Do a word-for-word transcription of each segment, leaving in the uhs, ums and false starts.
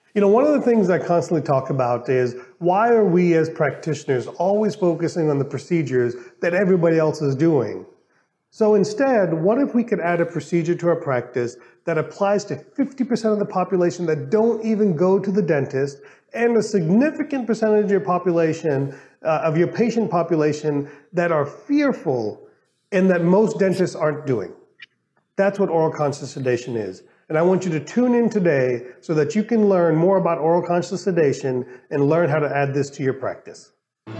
You know, one of the things I constantly talk about is why are we as practitioners always focusing on the procedures that everybody else is doing? So instead, what if we could add a procedure to our practice that applies to fifty percent of the population that don't even go to the dentist, and a significant percentage of your population, uh, of your patient population that are fearful and that most dentists aren't doing? That's what oral conscious sedation is. And I want you to tune in today so that you can learn more about oral conscious sedation and learn how to add this to your practice.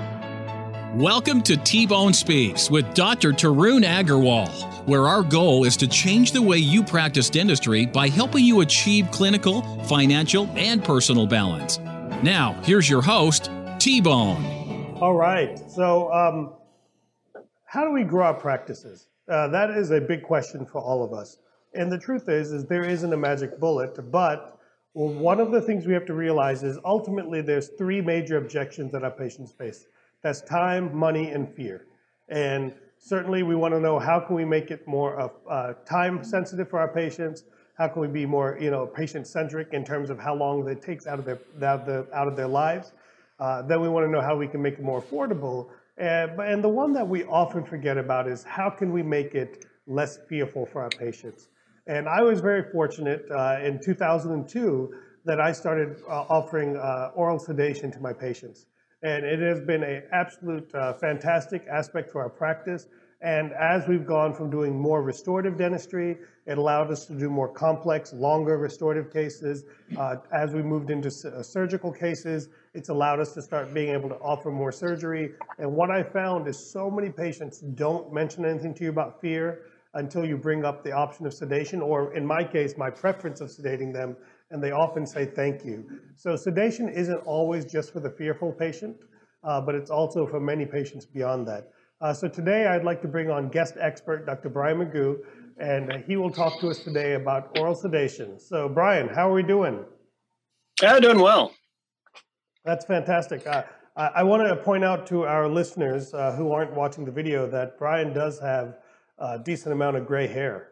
Welcome to T-Bone Speaks with Doctor Tarun Agarwal, where our goal is to change the way you practice dentistry by helping you achieve clinical, financial, and personal balance. Now, here's your host, T-Bone. All right. So um, how do we grow our practices? Uh, that is a big question for all of us. And the truth is, is there isn't a magic bullet, but well, one of the things we have to realize is ultimately there's three major objections that our patients face. That's time, money, and fear. And certainly we want to know how can we make it more uh, time sensitive for our patients? How can we be more, you know, patient-centric in terms of how long it takes out of their, out of, the, out of their lives? Uh, then we want to know how we can make it more affordable. And, and the one that we often forget about is how can we make it less fearful for our patients? And I was very fortunate uh, in two thousand two that I started uh, offering uh, oral sedation to my patients. And it has been an absolute uh, fantastic aspect to our practice. And as we've gone from doing more restorative dentistry, it allowed us to do more complex, longer restorative cases. Uh, as we moved into uh, surgical cases, it's allowed us to start being able to offer more surgery. And what I found is so many patients don't mention anything to you about fear until you bring up the option of sedation, or in my case, my preference of sedating them, and they often say thank you. So sedation isn't always just for the fearful patient, uh, but it's also for many patients beyond that. Uh, so today I'd like to bring on guest expert, Doctor Brian Magoo, and uh, he will talk to us today about oral sedation. So Brian, how are we doing? Yeah, doing well. That's fantastic. Uh, I, I want to point out to our listeners uh, who aren't watching the video that Brian does have a decent amount of gray hair.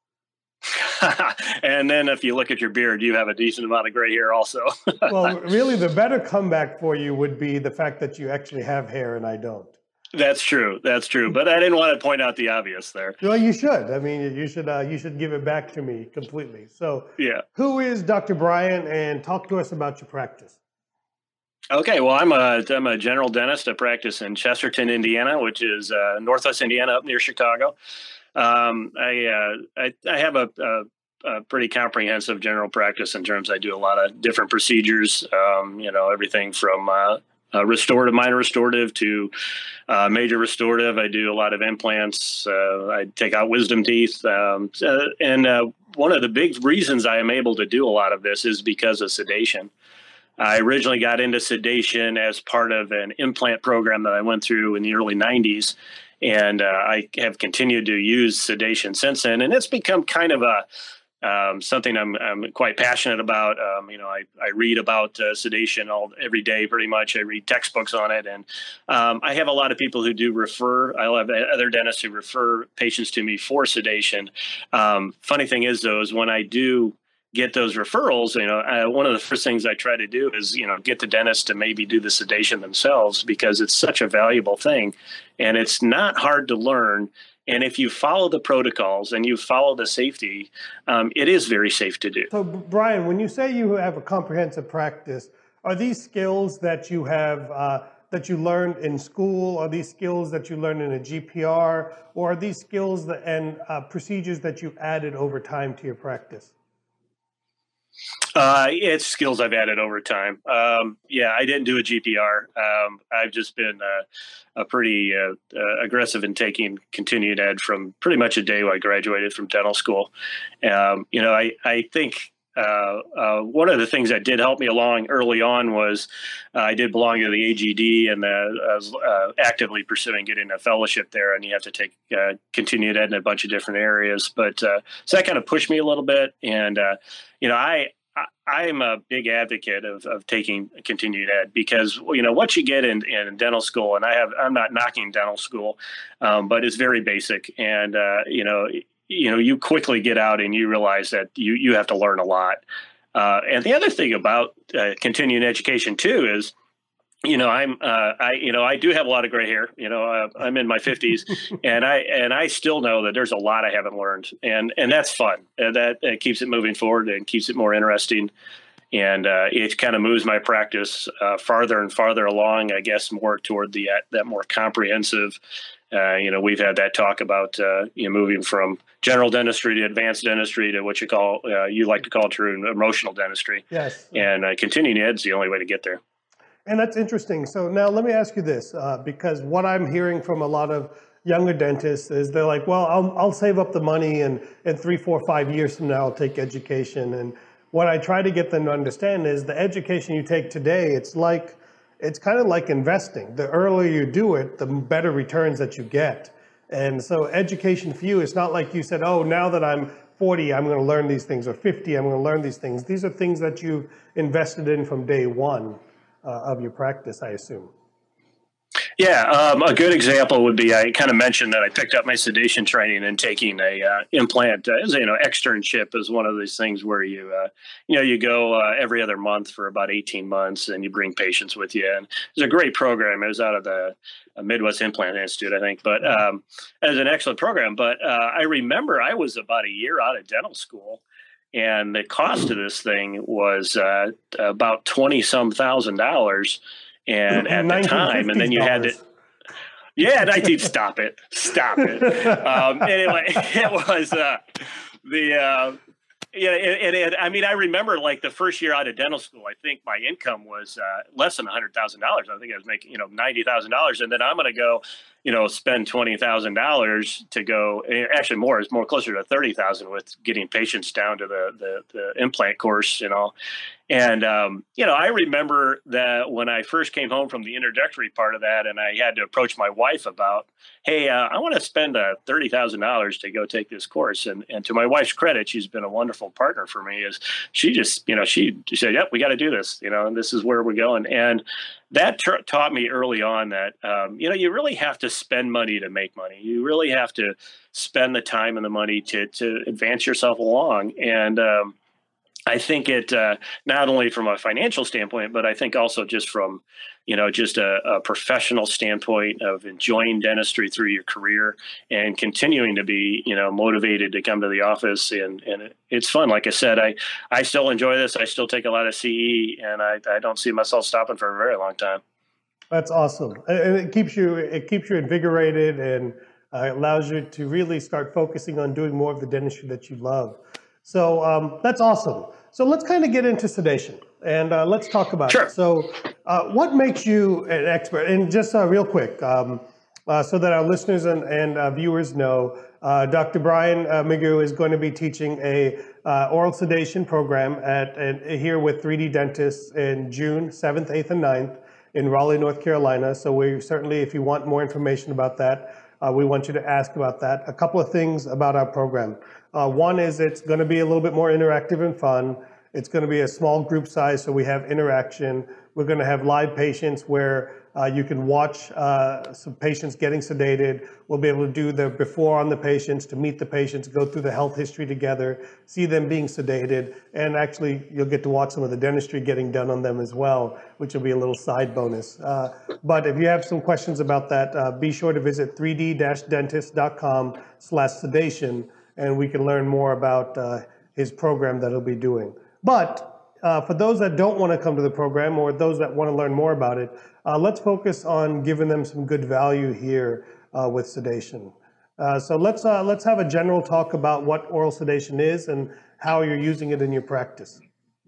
And then if you look at your beard, you have a decent amount of gray hair also. Well, really the better comeback for you would be the fact that you actually have hair and I don't. That's true. That's true. But I didn't want to point out the obvious there. Well, you should. I mean, you should uh, you should give it back to me completely. So yeah. Who is Doctor Brian, and talk to us about your practice? Okay, well, I'm a, I'm a general dentist. I practice in Chesterton, Indiana, which is uh, northwest Indiana up near Chicago. Um, I, uh, I I have a, a, a pretty comprehensive general practice in terms I do a lot of different procedures, um, you know, everything from uh, uh, restorative, minor restorative to uh, major restorative. I do a lot of implants. Uh, I take out wisdom teeth. Um, uh, and uh, one of the big reasons I am able to do a lot of this is because of sedation. I originally got into sedation as part of an implant program that I went through in the early nineties, and uh, I have continued to use sedation since then. And it's become kind of a um, something I'm, I'm quite passionate about. Um, you know, I, I read about uh, sedation all every day, pretty much. I read textbooks on it, and um, I have a lot of people who do refer. I have other dentists who refer patients to me for sedation. Um, funny thing is, though, is when I do get those referrals, you know, uh, one of the first things I try to do is, you know, get the dentist to maybe do the sedation themselves, because it's such a valuable thing and it's not hard to learn. And if you follow the protocols and you follow the safety, um, it is very safe to do. So Brian, when you say you have a comprehensive practice, are these skills that you have, uh, that you learned in school? Are these skills that you learned in a G P R? Or are these skills that, and uh, procedures that you added over time to your practice? Uh, it's skills I've added over time. Um, yeah, I didn't do a G P R. Um, I've just been uh, a pretty uh, uh, aggressive in taking continued ed from pretty much a day when I graduated from dental school. Um, you know, I, I think uh, uh, one of the things that did help me along early on was uh, I did belong to the A G D, and uh, I was uh, actively pursuing getting a fellowship there, and you have to take uh, continued ed in a bunch of different areas. But uh, so that kind of pushed me a little bit. And, uh, you know, I, I am a big advocate of, of taking continued ed, because, you know, what you get in, in dental school, and I have, I'm not knocking dental school, um, but it's very basic. And, uh, you know, you know, you quickly get out and you realize that you, you have to learn a lot. Uh, and the other thing about uh, continuing education too is, you know, I'm, uh, I, you know, I do have a lot of gray hair. You know, uh, I'm in my fifties, and I and I still know that there's a lot I haven't learned, and and that's fun. And that uh, keeps it moving forward and keeps it more interesting, and uh, it kind of moves my practice uh, farther and farther along. I guess more toward the uh, that more comprehensive. Uh, you know, we've had that talk about uh, you know moving from general dentistry to advanced dentistry to what you call uh, you like to call true emotional dentistry. Yes. And uh, continuing ed's the only way to get there. And that's interesting. So now let me ask you this, uh, because what I'm hearing from a lot of younger dentists is they're like, well, I'll, I'll save up the money and in three, four, five years from now, I'll take education. And what I try to get them to understand is the education you take today, it's like, it's kind of like investing. The earlier you do it, the better returns that you get. And so education for you, it's not like you said, oh, now that I'm forty, I'm going to learn these things, or fifty, I'm going to learn these things. These are things that you've invested in from day one. Uh, of your practice, I assume. Yeah, um, a good example would be I kind of mentioned that I picked up my sedation training and taking a uh, implant. Uh, as you know, externship is one of these things where you, uh, you know, you go uh, every other month for about eighteen months, and you bring patients with you. And it's a great program. It was out of the uh, Midwest Implant Institute, I think, but um, it was an excellent program. But uh, I remember I was about a year out of dental school. And the cost of this thing was uh, about twenty some thousand dollars, and at the time, and then you had to, yeah, nineteen. Stop it, stop it. Um, anyway, it was uh, the uh, yeah, and it, it, I mean, I remember like the first year out of dental school, I think my income was uh, less than a hundred thousand dollars. I think I was making you know ninety thousand dollars, and then I'm going to go. You know, spend twenty thousand dollars to go. Actually, more is more closer to thirty thousand with getting patients down to the, the the implant course and all. And um, you know, I remember that when I first came home from the introductory part of that, and I had to approach my wife about, hey, uh, I want to spend uh, thirty thousand dollars to go take this course. And and to my wife's credit, she's been a wonderful partner for me. Is she just, you know, she said, yep, we got to do this. You know, and this is where we're going. And that t- taught me early on that, um, you know, you really have to spend money to make money. You really have to spend the time and the money to to advance yourself along. And um, I think it uh, not only from a financial standpoint, but I think also just from, you know, just a, a professional standpoint of enjoying dentistry through your career and continuing to be, you know, motivated to come to the office. And, and it, it's fun. Like I said, I, I still enjoy this. I still take a lot of C E, and I, I don't see myself stopping for a very long time. That's awesome. And it keeps you, it keeps you invigorated, and uh, allows you to really start focusing on doing more of the dentistry that you love. So um, that's awesome. So let's kind of get into sedation, and uh, let's talk about Sure. it. So uh, what makes you an expert? And just uh, real quick, um, uh, so that our listeners and, and uh, viewers know, uh, Doctor Brian uh, Migu is going to be teaching a uh, oral sedation program at, at here with three D Dentists in June seventh, eighth, and ninth in Raleigh, North Carolina. So we certainly, if you want more information about that, uh, we want you to ask about that. A couple of things about our program. Uh, one is it's going to be a little bit more interactive and fun. It's going to be a small group size, so we have interaction. We're going to have live patients where uh, you can watch uh, some patients getting sedated. We'll be able to do the before on the patients, to meet the patients, go through the health history together, see them being sedated, and actually you'll get to watch some of the dentistry getting done on them as well, which will be a little side bonus. Uh, but if you have some questions about that, uh, be sure to visit three d dentist dot com slash sedation, and we can learn more about uh, his program that he'll be doing. But uh, for those that don't want to come to the program, or those that want to learn more about it, uh, let's focus on giving them some good value here uh, with sedation. Uh, so let's uh, let's have a general talk about what oral sedation is and how you're using it in your practice.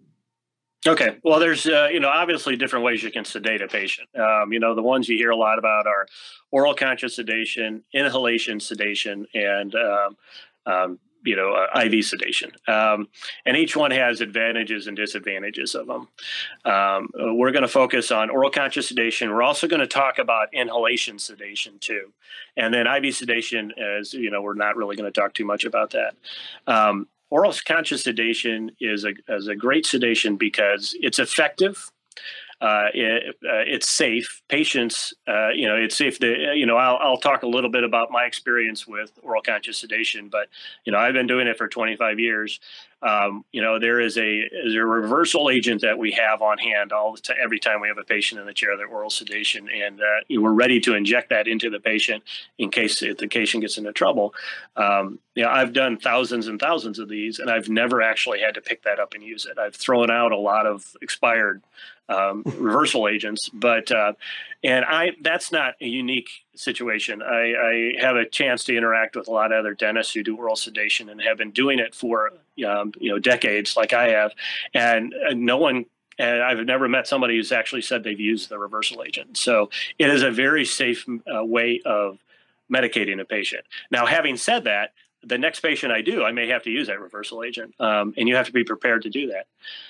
Okay. Well, there's, uh, you know, obviously different ways you can sedate a patient. Um, you know, the ones you hear a lot about are oral conscious sedation, inhalation sedation, and, um, um, you know, uh, I V sedation. Um, and each one has advantages and disadvantages of them. Um, we're going to focus on oral conscious sedation. We're also going to talk about inhalation sedation too. And then I V sedation, as you know, we're not really going to talk too much about that. Um, Oral conscious sedation is a, is a great sedation because it's effective. Uh, it, uh, it's safe. Patients, uh, you know, it's safe. To, you know, I'll, I'll talk a little bit about my experience with oral conscious sedation, but, you know, I've been doing it for twenty-five years. Um, you know, there is a, is a reversal agent that we have on hand all the time, every time we have a patient in the chair, the oral sedation, and uh, we're ready to inject that into the patient in case if the patient gets into trouble. Um, you know, I've done thousands and thousands of these, and I've never actually had to pick that up and use it. I've thrown out a lot of expired um, reversal agents, but uh, and I that's not a unique situation. I, I have a chance to interact with a lot of other dentists who do oral sedation and have been doing it for um, you know decades, like I have, and, and no one. And I've never met somebody who's actually said they've used the reversal agent. So it is a very safe uh, way of medicating a patient. Now, having said that, the next patient I do, I may have to use that reversal agent, um, and you have to be prepared to do that.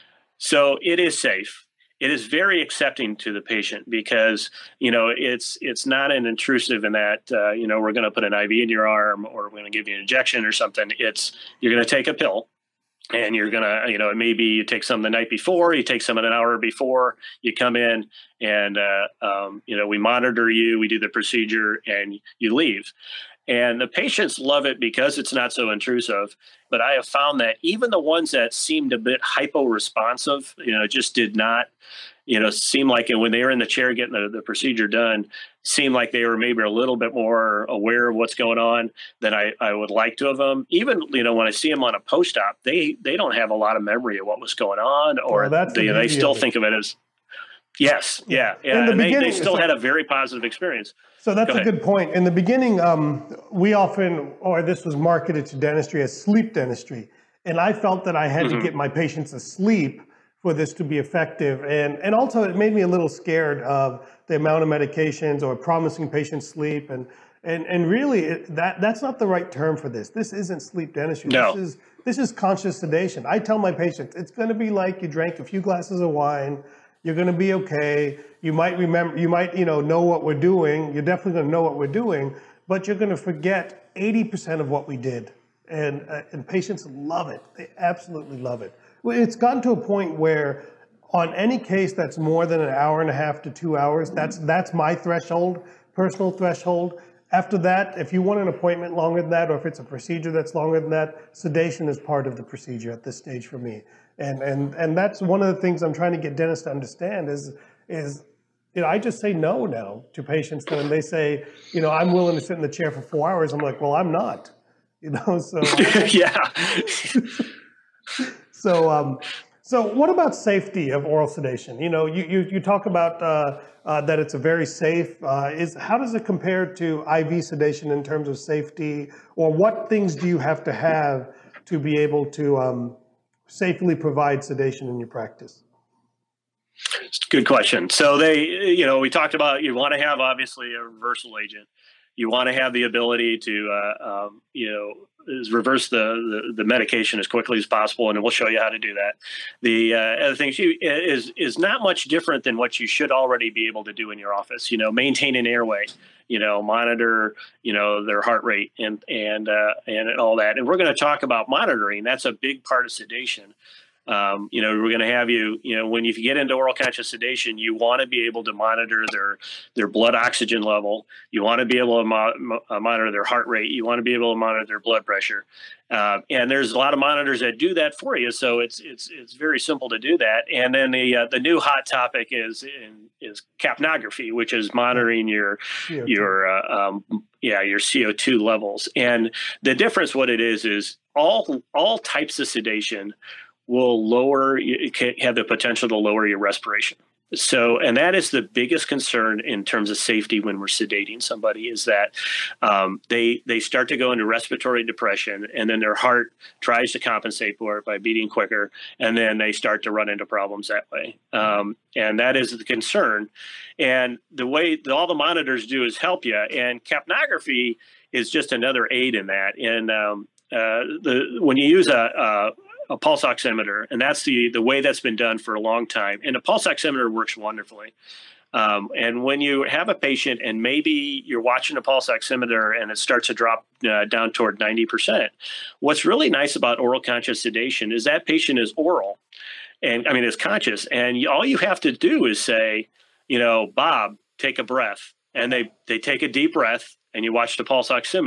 So it is safe. It is very accepting to the patient because, you know, it's it's not an intrusive in that, uh, you know, we're going to put an I V in your arm or we're going to give you an injection or something. It's you're going to take a pill. And you're going to, you know, maybe you take some the night before, you take some an hour before, you come in and, uh, um, you know, we monitor you, we do the procedure, and you leave. And the patients love it because it's not so intrusive. But I have found that even the ones that seemed a bit hypo-responsive, you know, just did not, you know, seem like it when they were in the chair getting the, the procedure done, seemed like they were maybe a little bit more aware of what's going on than I, I would like to have them. Even, you know, when I see them on a post-op, they, they don't have a lot of memory of what was going on, or well, that's they, the they still of think of it as, yes, yeah, yeah. the And they, they beginning- still so- had a very positive experience. So that's Go a ahead. good point. In the beginning, um, we often, or this was marketed to dentistry as sleep dentistry. And I felt that I had Mm-hmm. to get my patients asleep for this to be effective. And, and also it made me a little scared of the amount of medications or promising patients sleep. And, and, and really it, that, that's not the right term for this. This isn't sleep dentistry. No. This is, this is conscious sedation. I tell my patients, it's going to be like you drank a few glasses of wine. You're going to be okay. You might remember, you might, you know, know what we're doing. You're definitely going to know what we're doing, but you're going to forget eighty percent of what we did. And, uh, and patients love it. They absolutely love it. Well, it's gotten to a point where on any case that's more than an hour and a half to two hours, that's, that's my threshold, personal threshold. After that, if you want an appointment longer than that, or if it's a procedure that's longer than that, sedation is part of the procedure at this stage for me. And, and, and that's one of the things I'm trying to get dentists to understand is, is, you know, I just say no now to patients when they say, you know, I'm willing to sit in the chair for four hours. I'm like, well, I'm not, you know, so. Yeah. So, um, so what about safety of oral sedation? You know, you, you, you talk about uh, uh, that it's a very safe, uh, is, how does it compare to I V sedation in terms of safety, or what things do you have to have to be able to um, safely provide sedation in your practice? Good question. So they, you know, we talked about you want to have obviously a reversal agent. You want to have the ability to, uh, um, you know, is reverse the, the the medication as quickly as possible, and we'll show you how to do that. The uh, other thing is is not much different than what you should already be able to do in your office. You know, maintain an airway. You know, monitor, you know, their heart rate and and uh, and all that. And we're going to talk about monitoring. That's a big part of sedation. Um, you know, we're going to have you, you know, when you get into oral conscious sedation, you want to be able to monitor their their blood oxygen level. You want to be able to mo- mo- monitor their heart rate. You want to be able to monitor their blood pressure. Uh, and there's a lot of monitors that do that for you. So it's it's it's very simple to do that. And then the uh, the new hot topic is in, is capnography, which is monitoring your C O two. your uh, um, yeah your C O two levels. And the difference, what it is, is all all types of sedation will lower, it can have the potential to lower your respiration. So, and that is the biggest concern in terms of safety when we're sedating somebody is that um, they they start to go into respiratory depression, and then their heart tries to compensate for it by beating quicker, and then they start to run into problems that way. Um, and that is the concern. And the way all the monitors do is help you, and capnography is just another aid in that. And um, uh, the when you use a, a a pulse oximeter, and that's the, the way that's been done for a long time. And a pulse oximeter works wonderfully. Um, and when you have a patient and maybe you're watching a pulse oximeter and it starts to drop uh, down toward ninety percent, what's really nice about oral conscious sedation is that patient is oral. And I mean, it's conscious. And you, all you have to do is say, you know, Bob, take a breath. And they, they take a deep breath, and you watch the pulse oximeter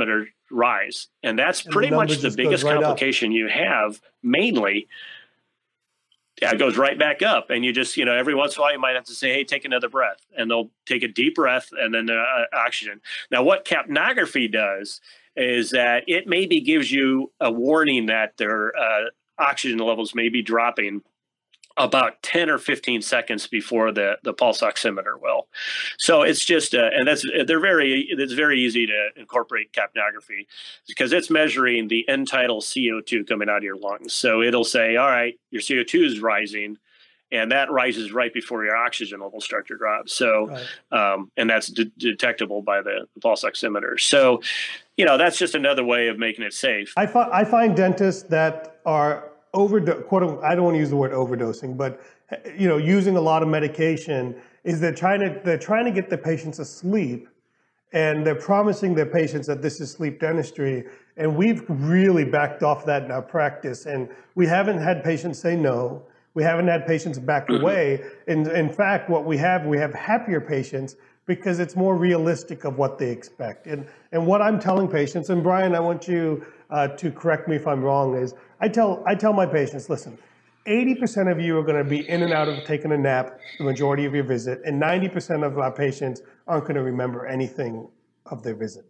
rise. And that's And pretty the much number the just goes biggest right up. complication you have, mainly. Yeah, it goes right back up. And you just, you know, every once in a while you might have to say, hey, take another breath. And they'll take a deep breath and then uh, oxygen. Now, what capnography does is that it maybe gives you a warning that their uh, oxygen levels may be dropping about ten or fifteen seconds before the, the pulse oximeter will. So it's just, uh, and that's, they're very, it's very easy to incorporate capnography because it's measuring the end tidal C O two coming out of your lungs. So it'll say, all right, your C O two is rising, and that rises right before your oxygen levels start to drop. So, right. um, and that's de- detectable by the, the pulse oximeter. So, you know, that's just another way of making it safe. I, fi- I find dentists that are overdose, quote unquote, I don't want to use the word overdosing, but you know, using a lot of medication is they're trying to they're trying to get the patients asleep, and they're promising their patients that this is sleep dentistry, and we've really backed off that in our practice, and we haven't had patients say no. We haven't had patients back away. In, in fact, what we have, we have happier patients because it's more realistic of what they expect. And, and what I'm telling patients, and Brian, I want you uh, to correct me if I'm wrong, is I tell, I tell my patients, listen, eighty percent of you are going to be in and out of taking a nap the majority of your visit, and ninety percent of our patients aren't going to remember anything of their visit.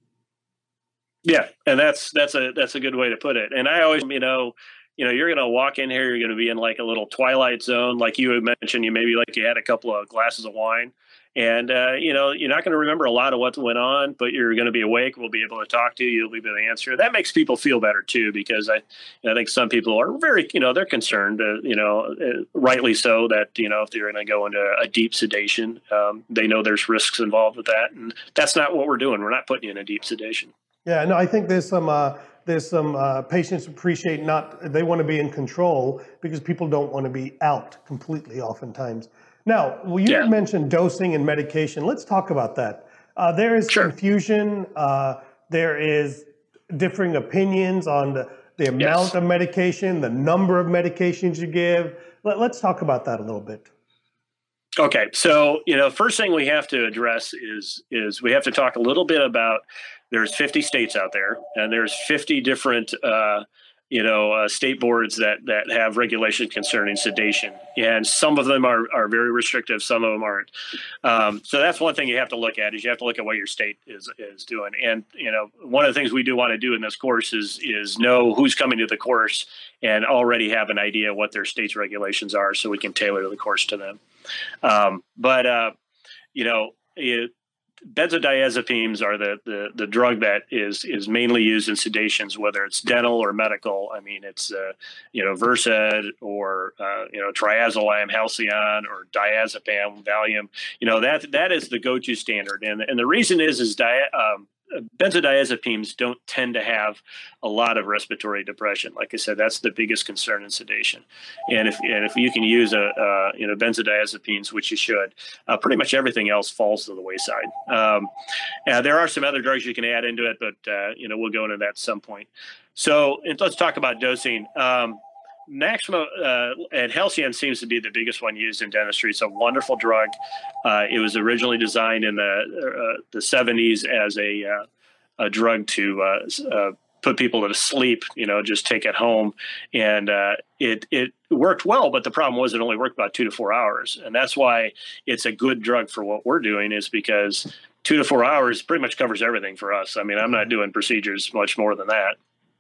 Yeah, and that's that's a that's a good way to put it. And I always, you know, you know, you're going to walk in here, you're going to be in like a little twilight zone, like you had mentioned. You maybe like you had a couple of glasses of wine, and uh, you know, you're not going to remember a lot of what went on, but you're going to be awake. We'll be able to talk to you. You'll be able to answer. That makes people feel better too, because I, you know, I think some people are very, you know, they're concerned, uh, you know, uh, rightly so, that you know if they're going to go into a deep sedation, um, they know there's risks involved with that, and that's not what we're doing. We're not putting you in a deep sedation. Yeah, no, I think there's some uh, there's some uh, patients appreciate not, they want to be in control because people don't want to be out completely oftentimes. Now, well, you Yeah. had mentioned dosing and medication. Let's talk about that. Uh, there is Sure. confusion. Uh, there is differing opinions on the, the amount Yes. of medication, the number of medications you give. Let, let's talk about that a little bit. Okay, so you know, first thing we have to address is is we have to talk a little bit about there's fifty states out there, and there's fifty different uh, you know uh, state boards that that have regulations concerning sedation, and some of them are are very restrictive, some of them aren't. Um, so that's one thing you have to look at is you have to look at what your state is is doing, and you know one of the things we do want to do in this course is is know who's coming to the course and already have an idea what their state's regulations are, so we can tailor the course to them. Um, but, uh, you know, it, benzodiazepines are the, the, the drug that is, is mainly used in sedations, whether it's dental or medical. I mean, it's, uh, you know, Versed or, uh, you know, triazolam, Halcion, or diazepam, Valium. You know, that that is the go-to standard. And, and the reason is, is dia- um, benzodiazepines don't tend to have a lot of respiratory depression. Like I said, that's the biggest concern in sedation. And if and if you can use a uh, you know benzodiazepines, which you should, uh, pretty much everything else falls to the wayside. Um, uh, there are some other drugs you can add into it, but uh, you know we'll go into that at some point. So and let's talk about dosing. Um, Maximo uh, and Halcion seems to be the biggest one used in dentistry. It's a wonderful drug. Uh, it was originally designed in the uh, the seventies as a uh, a drug to uh, uh, put people to sleep. You know, just take it home, and uh, it it worked well. But the problem was it only worked about two to four hours, and that's why it's a good drug for what we're doing. Is because two to four hours pretty much covers everything for us. I mean, I'm not doing procedures much more than that.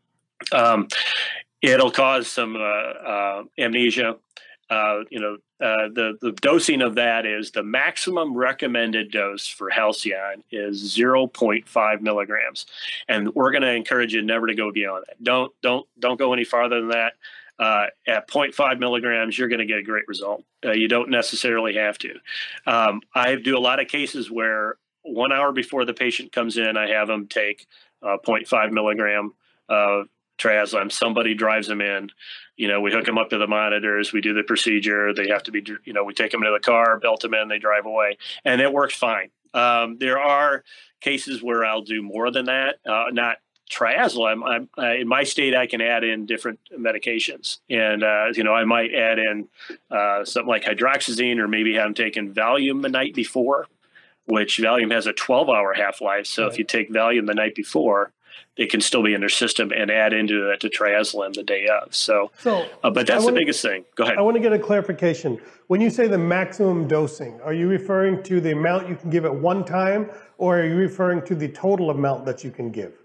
Um, It'll cause some uh, uh, amnesia. Uh, you know, uh, the the dosing of that is the maximum recommended dose for Halcion is zero point five milligrams, and we're going to encourage you never to go beyond that. Don't don't don't go any farther than that. Uh, at zero point five milligrams, you're going to get a great result. Uh, you don't necessarily have to. Um, I do a lot of cases where one hour before the patient comes in, I have them take uh, zero point five milligram of triazolam. Somebody drives them in, you know, we hook them up to the monitors, we do the procedure. They have to be, you know, we take them to the car, belt them in, they drive away, and it works fine. Um, there are cases where I'll do more than that, uh, not triazolam. I'm, I, in my state, I can add in different medications, and uh, you know, I might add in uh, something like hydroxyzine, or maybe have them taken Valium the night before, which Valium has a twelve hour half life. So right. If you take Valium the night before, it can still be in their system and add into that to triazolam the day of. So, So, uh, but that's wanna, the biggest thing. Go ahead. I want to get a clarification. When you say the maximum dosing, are you referring to the amount you can give at one time, or are you referring to the total amount that you can give?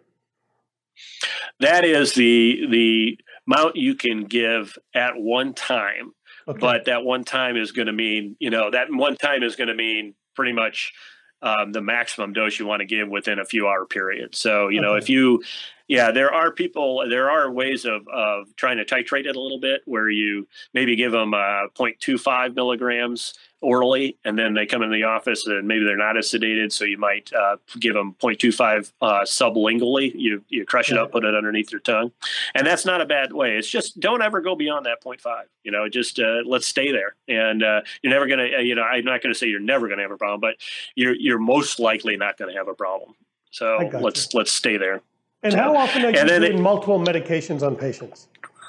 That is the the amount you can give at one time. Okay. But that one time is going to mean, you know, that one time is going to mean pretty much um, the maximum dose you want to give within a few hour period. So, you okay. know, if you, yeah, there are people, there are ways of, of trying to titrate it a little bit where you maybe give them uh, zero point two five milligrams orally, and then they come in the office and maybe they're not as sedated. So you might uh, give them zero point two five uh, sublingually. You you crush it up, put it underneath your tongue. And that's not a bad way. It's just don't ever go beyond that zero point five. You know, just uh, let's stay there. And uh, you're never going to, you know, I'm not going to say you're never going to have a problem, but you're you're most likely not going to have a problem. So let's let's stay there. And so, how often are you doing it, multiple medications on patients?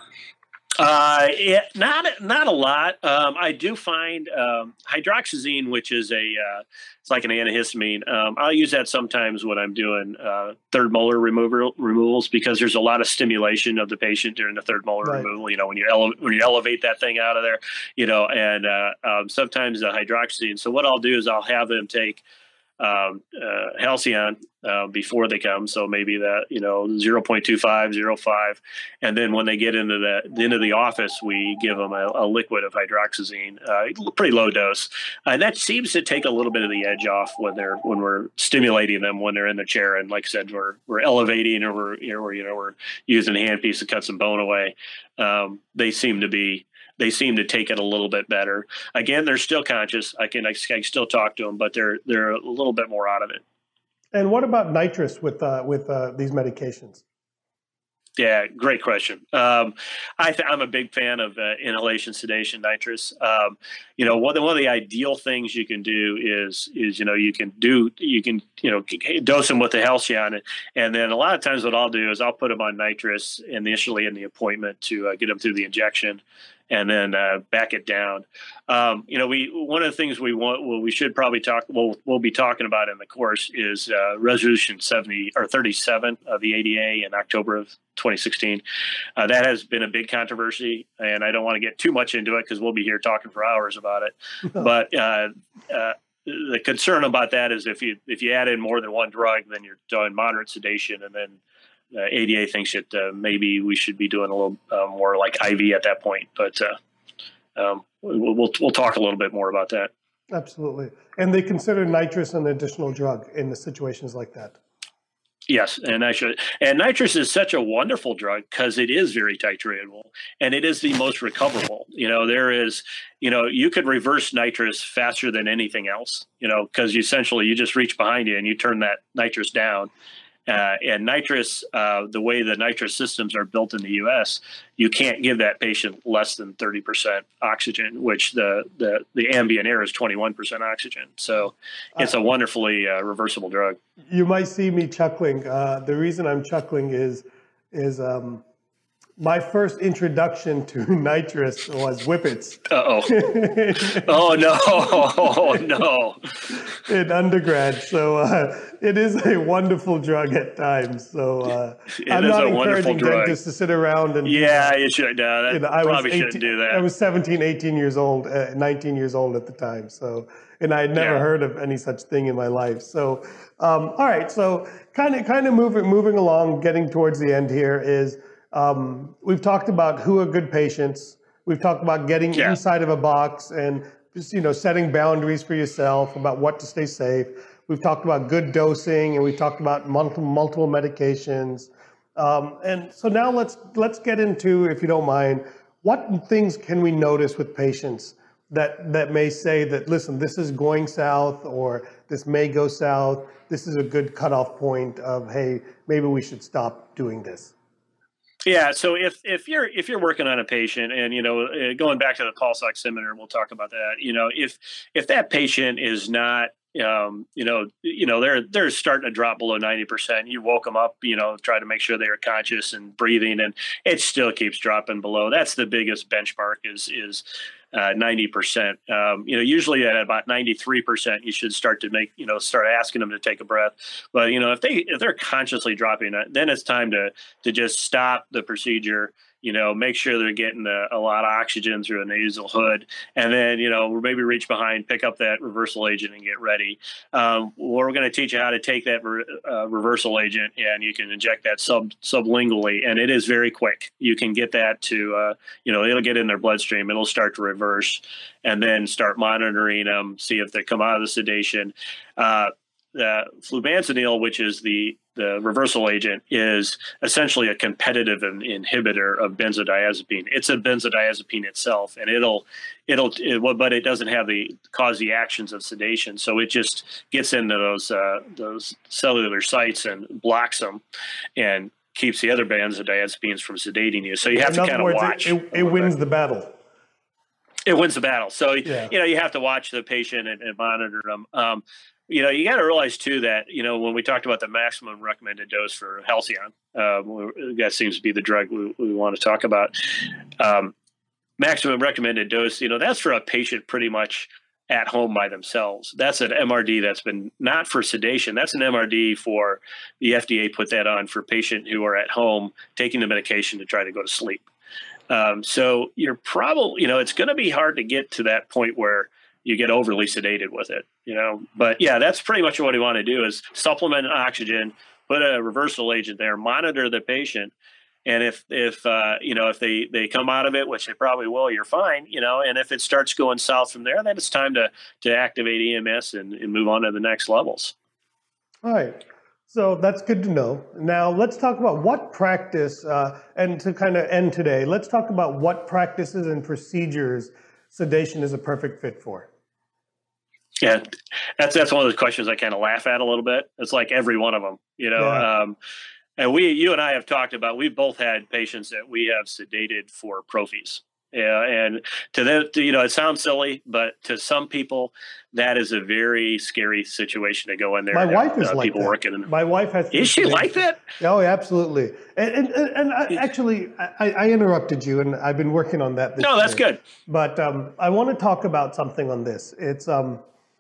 Uh, it, not not a lot. Um, I do find um, hydroxyzine, which is a uh, it's like an antihistamine. Um, I'll use that sometimes when I'm doing uh, third molar removal removals because there's a lot of stimulation of the patient during the third molar right. removal. You know, when you ele- when you elevate that thing out of there, you know, and uh, um, sometimes the hydroxyzine. So what I'll do is I'll have them take um, uh, Halcyon uh, before they come. So maybe that, you know, zero point two five, zero point five. And then when they get into the into the office, we give them a, a liquid of hydroxyzine, uh, pretty low dose. And that seems to take a little bit of the edge off when they're, when we're stimulating them, when they're in the chair. And like I said, we're, we're elevating or we're, you know, we're, you know, we're using a handpiece to cut some bone away. Um, they seem to be, They seem to take it a little bit better. Again, they're still conscious. I can I can still talk to them, but they're they're a little bit more out of it. And what about nitrous with uh, with uh, these medications? Yeah, great question. Um, I th- I'm a big fan of uh, inhalation sedation nitrous. Um, you know, one of, the, one of the ideal things you can do is is you know you can do you can you know dose them with the Halcyon, and then a lot of times what I'll do is I'll put them on nitrous initially in the appointment to uh, get them through the injection, and then uh, back it down. Um, you know, we one of the things we want, well, we should probably talk, we'll, we'll be talking about in the course is uh, Resolution seventy or thirty-seven of the A D A in October of twenty sixteen. Uh, that has been a big controversy, and I don't want to get too much into it because we'll be here talking for hours about it. But uh, uh, the concern about that is if you if you add in more than one drug, then you're doing moderate sedation, and then Uh, A D A thinks that uh, maybe we should be doing a little uh, more like I V at that point, but uh, um, we'll, we'll we'll talk a little bit more about that. Absolutely, and they consider nitrous an additional drug in the situations like that. Yes, and nitrous and nitrous is such a wonderful drug because it is very titratable and it is the most recoverable. You know, there is, you know, you could reverse nitrous faster than anything else. You know, because essentially you just reach behind you and you turn that nitrous down. Uh, and nitrous, uh, the way the nitrous systems are built in the U S, you can't give that patient less than thirty percent oxygen, which the, the, the ambient air is twenty-one percent oxygen. So it's a wonderfully uh, reversible drug. You might see me chuckling. Uh, the reason I'm chuckling is, is um, my first introduction to nitrous was Whippets. Uh-oh. Oh, no. Oh, no. In undergrad. So uh, it is a wonderful drug at times. So uh, I'm not encouraging dentists to sit around and yeah, you should. No, that you know, I probably was eighteen, shouldn't do that. I was seventeen, eighteen years old, uh, nineteen years old at the time. So, and I had never yeah. heard of any such thing in my life. So, um, all right. So kind of, kind of moving, moving along, getting towards the end here is, um, we've talked about who are good patients. We've talked about getting yeah. inside of a box and just, you know, setting boundaries for yourself about what to stay safe. We've talked about good dosing, and we've talked about multiple, multiple medications. Um, and so now let's let's get into, if you don't mind, what things can we notice with patients that that may say that, listen, this is going south, or this may go south. This is a good cutoff point of, hey, maybe we should stop doing this. Yeah. So if, if you're, if you're working on a patient and, you know, going back to the pulse oximeter, we'll talk about that, you know, if, if that patient is not, um, you know, you know, they're, they're starting to drop below ninety percent, you woke them up, you know, try to make sure they are conscious and breathing, and it still keeps dropping below. That's the biggest benchmark is, is, uh, ninety percent. Um, you know, usually at about ninety-three percent, you should start to make, you know, start asking them to take a breath. But, you know, if they, if they're consciously dropping that, then it's time to, to just stop the procedure, you know, make sure they're getting a, a lot of oxygen through a nasal hood, and then, you know, maybe reach behind, pick up that reversal agent and get ready. Um, we're going to teach you how to take that re- uh, reversal agent, and you can inject that sub sublingually, and it is very quick. You can get that to, uh, you know, it'll get in their bloodstream, it'll start to reverse, and then start monitoring them, see if they come out of the sedation. Uh, the flubanzanil, which is the the reversal agent, is essentially a competitive in, inhibitor of benzodiazepine. It's a benzodiazepine itself, and it'll, it'll, it, but it doesn't have the cause the actions of sedation. So it just gets into those uh, those cellular sites and blocks them, and keeps the other benzodiazepines from sedating you. So you have In to other kind of words, watch. It, it, it wins the battle. It wins the battle. So Yeah. you know you have to watch the patient and, and monitor them. Um, You know, you got to realize, too, that, you know, when we talked about the maximum recommended dose for Halcyon, um, that seems to be the drug we, we want to talk about. Um, maximum recommended dose, you know, that's for a patient pretty much at home by themselves. That's an M R D that's been not for sedation. That's an M R D for the F D A put that on for patients who are at home taking the medication to try to go to sleep. Um, so you're probably, you know, it's going to be hard to get to that point where you get overly sedated with it, you know. But yeah, that's pretty much what we want to do is supplement oxygen, put a reversal agent there, monitor the patient, and if if uh, you know if they they come out of it, which they probably will, you're fine, you know. And if it starts going south from there, then it's time to to activate E M S and, and move on to the next levels. All right. So that's good to know. Now let's talk about what practice, uh, and to kind of end today, let's talk about what practices and procedures sedation is a perfect fit for. Yeah, that's that's one of the questions I kind of laugh at a little bit. It's like every one of them, you know. Yeah. Um, and we, you and I have talked about, we've both had patients that we have sedated for prophies. Yeah, and to them, you know, it sounds silly, but to some people, that is a very scary situation to go in there. My and wife have, is uh, like people that. working. In My wife has. Is she like that? Oh, absolutely. And and, and I, actually, I, I interrupted you, and I've been working on that. This No, that's year. good. But um, I want to talk about something on this. It's um,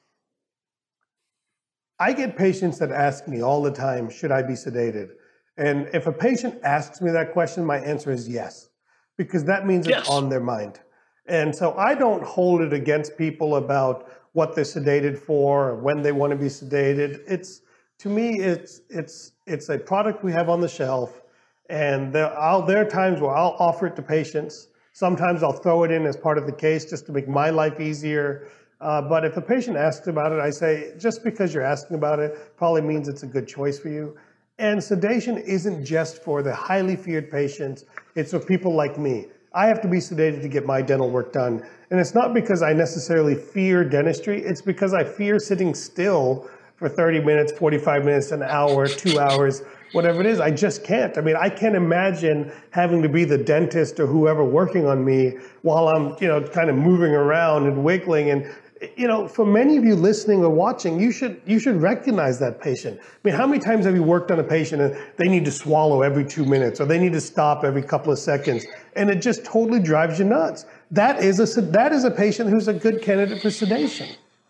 I get patients that ask me all the time, should I be sedated? And if a patient asks me that question, my answer is yes, because that means it's Yes. on their mind. And so I don't hold it against people about what they're sedated for, or when they want to be sedated. It's, to me, it's it's it's a product we have on the shelf, and there, I'll, there are times where I'll offer it to patients. Sometimes I'll throw it in as part of the case just to make my life easier. Uh, but if a patient asks about it, I say, just because you're asking about it probably means it's a good choice for you. And sedation isn't just for the highly feared patients, it's for people like me. I have to be sedated to get my dental work done. And it's not because I necessarily fear dentistry, it's because I fear sitting still for thirty minutes, forty-five minutes, an hour, two hours, whatever it is. I just can't. I mean, I can't imagine having to be the dentist or whoever working on me while I'm, you know, kind of moving around and wiggling. And, you know, for many of you listening or watching, you should you should recognize that patient. I mean, how many times have you worked on a patient and they need to swallow every two minutes or they need to stop every couple of seconds, and it just totally drives you nuts? That is a that is a patient who's a good candidate for sedation.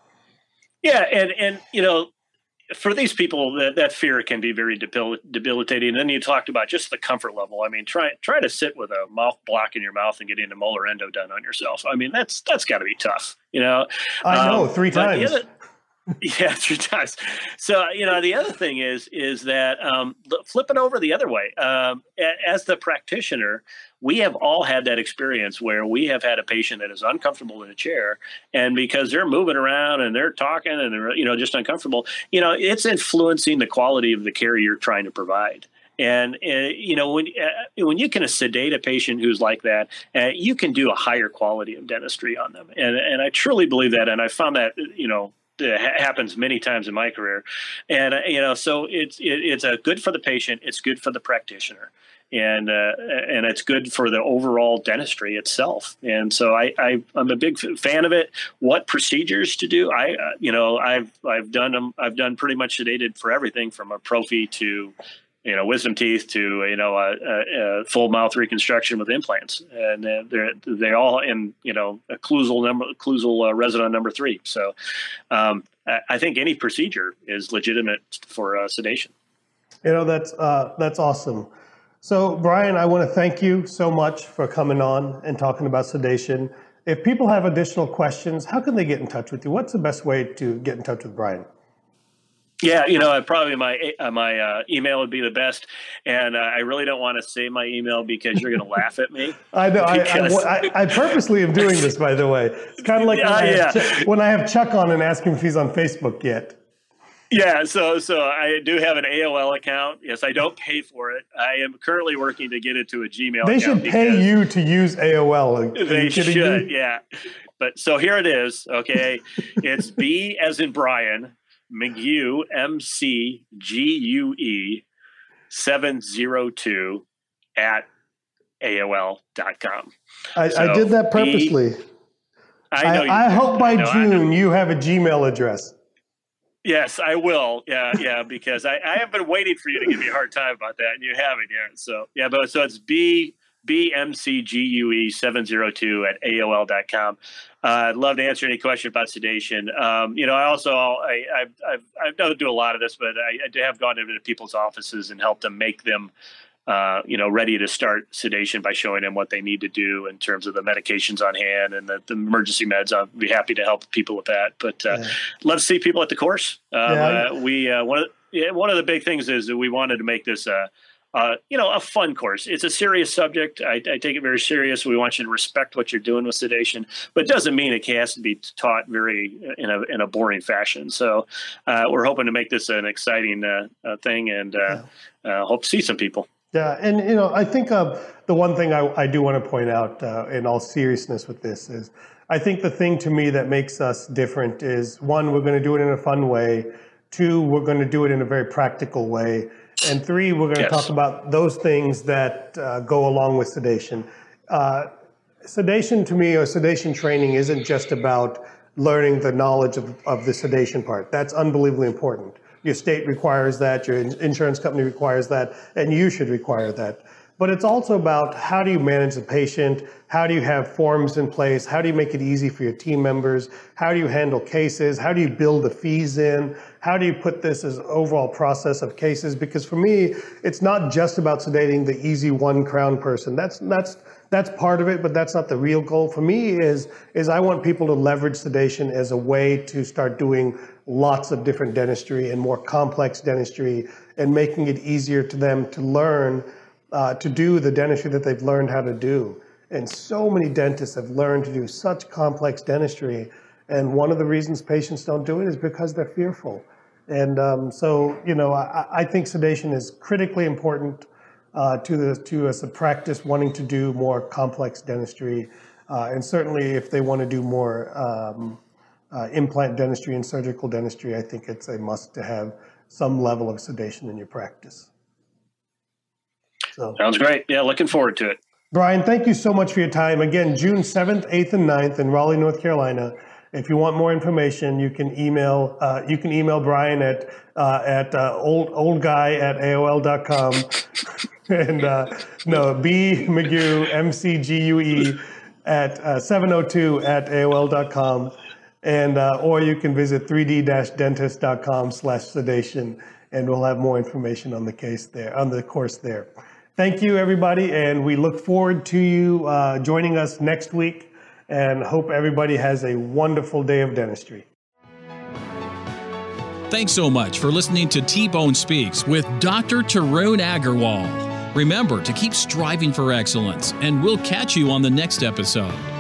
Yeah, and and you know, for these people, that, that fear can be very debil- debilitating. And then you talked about just the comfort level. I mean, try try to sit with a mouth block in your mouth and getting a molar endo done on yourself. I mean, that's that's got to be tough, you know. I know, um, three times. Other, yeah, three times. So you know, the other thing is is that um, flip it over the other way. Um, as the practitioner, we have all had that experience where we have had a patient that is uncomfortable in a chair, and because they're moving around and they're talking and they're, you know, just uncomfortable, you know, it's influencing the quality of the care you're trying to provide. And, uh, you know, when uh, when you can sedate a patient who's like that, uh, you can do a higher quality of dentistry on them. And, and I truly believe that. And I found that, you know, it happens many times in my career. And, uh, you know, so it's, it, it's a good for the patient. It's good for the practitioner. And uh, and it's good for the overall dentistry itself. And so I, I I'm a big fan of it. What procedures to do? I uh, you know I've I've done them. I've done pretty much sedated for everything from a prophy to you know, wisdom teeth to, you know, a, a, a full mouth reconstruction with implants. And uh, they're, they're all in, you know, occlusal number, occlusal uh, resident number three. So um, I, I think any procedure is legitimate for uh, sedation. You know, that's, uh, that's awesome. So Brian, I want to thank you so much for coming on and talking about sedation. If people have additional questions, how can they get in touch with you? What's the best way to get in touch with Brian? Yeah, you know, probably my uh, my uh, email would be the best, and uh, I really don't want to say my email because you're going to laugh at me. I know. I, I, I purposely am doing this, by the way. It's kind of like when, uh, I yeah. Ch- when I have Chuck on and ask him if he's on Facebook yet. Yeah, so so I do have an A O L account. Yes, I don't pay for it. I am currently working to get it to a Gmail they account. They should pay you to use A O L. They should, me? yeah. But so here it is, okay? It's B as in Brian, McGue, M C G U E, seven oh two at A O L dot com. I, so I did that purposely. B, I, know I, I hope by I June you have a Gmail address. Yes, I will. Yeah, yeah, because I, I have been waiting for you to give me a hard time about that, and you haven't yet. So yeah, but so it's B B M C G U E seven oh two at A O L dot com. Uh, I'd love to answer any question about sedation. Um, you know, I also I I've, I've I don't do a lot of this, but I, I have gone into people's offices and helped them make them uh, you know, ready to start sedation by showing them what they need to do in terms of the medications on hand and the, the emergency meds. I'll be happy to help people with that. But uh, yeah. love to see people at the course. Um, yeah. uh, we uh, one of the, yeah, one of the big things is that we wanted to make this uh, uh, you know, a fun course. It's a serious subject. I, I take it very serious. We want you to respect what you're doing with sedation, but it doesn't mean it has to be taught very in a in a boring fashion. So uh, we're hoping to make this an exciting uh, uh, thing, and uh, yeah. uh, hope to see some people. Yeah, and you know, I think uh, the one thing I, I do want to point out uh, in all seriousness with this is, I think the thing to me that makes us different is, one, we're going to do it in a fun way. Two, we're going to do it in a very practical way. And three, we're going to yes. talk about those things that uh, go along with sedation. Uh, sedation to me, or sedation training, isn't just about learning the knowledge of, of the sedation part. That's unbelievably important. Your state requires that, your insurance company requires that, and you should require that. But it's also about, how do you manage the patient? How do you have forms in place? How do you make it easy for your team members? How do you handle cases? How do you build the fees in? How do you put this as an overall process of cases? Because for me, it's not just about sedating the easy one crown person. That's that's that's part of it, but that's not the real goal. For me is, is I want people to leverage sedation as a way to start doing lots of different dentistry and more complex dentistry, and making it easier to them to learn Uh, to do the dentistry that they've learned how to do. And so many dentists have learned to do such complex dentistry, and one of the reasons patients don't do it is because they're fearful. And um, so, you know, I, I think sedation is critically important uh, to the to us a practice wanting to do more complex dentistry, uh, and certainly if they want to do more um, uh, implant dentistry and surgical dentistry, I think it's a must to have some level of sedation in your practice. So. Sounds great. Yeah, looking forward to it. Brian, thank you so much for your time. Again, June seventh, eighth, and ninth in Raleigh, North Carolina. If you want more information, you can email uh, you can email Brian at uh, at uh, old old guy at A O L dot com and uh, no B McGue M C G U E at uh, seven oh two at A O L dot com, and uh, or you can visit three D dentist dot com slash sedation, and we'll have more information on the case there on the course there. Thank you, everybody, and we look forward to you uh, joining us next week, and hope everybody has a wonderful day of dentistry. Thanks so much for listening to T-Bone Speaks with Doctor Tarun Agarwal. Remember to keep striving for excellence, and we'll catch you on the next episode.